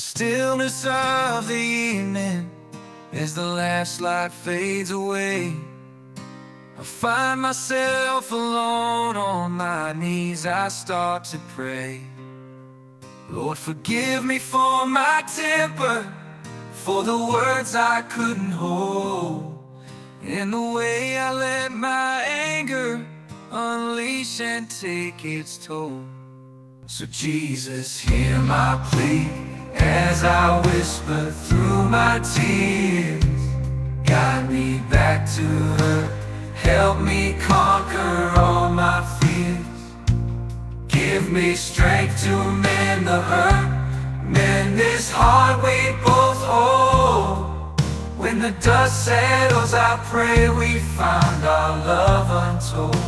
stillness of the evening, as the last light fades away, I find myself alone on my knees. I start to pray. Lord, forgive me for my temper, for the words I couldn't hold, and the way I let my anger unleash and take its toll. So Jesus, hear my plea as I whisper through my tears. Guide me back to her, help me conquer all my fears. Give me strength to mend the hurt, mend this heart we both hold. When the dust settles, I pray we find our love untold.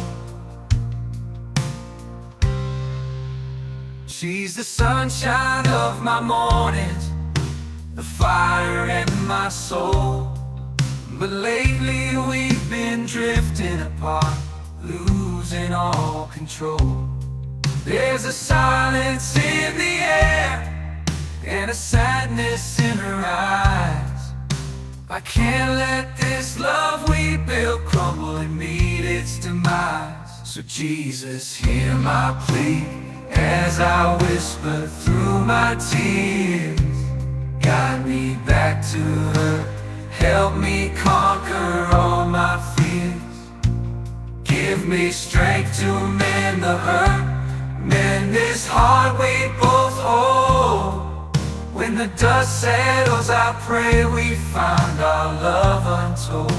She's the sunshine of my mornings, the fire in my soul. But lately we've been drifting apart, losing all control. There's a silence in the air and a sadness in her eyes. I can't let this love we built crumble and meet its demise. So Jesus, hear my plea as I whisper through my tears. Guide me back to her, help me conquer all my fears. Give me strength to mend the hurt, mend this heart we both hold. When the dust settles, I pray we find our love untold.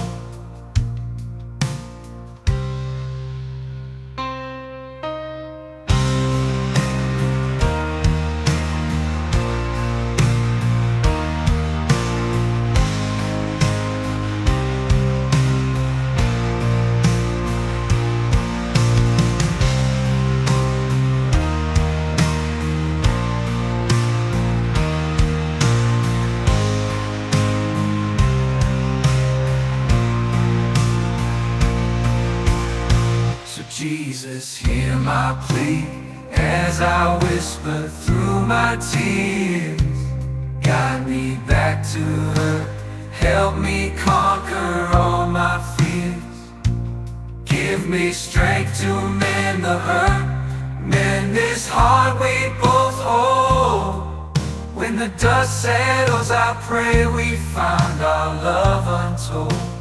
Jesus, hear my plea as I whisper through my tears. Guide me back to her, help me conquer all my fears. Give me strength to mend the hurt, mend this heart we both hold. When the dust settles, I pray we find our love untold.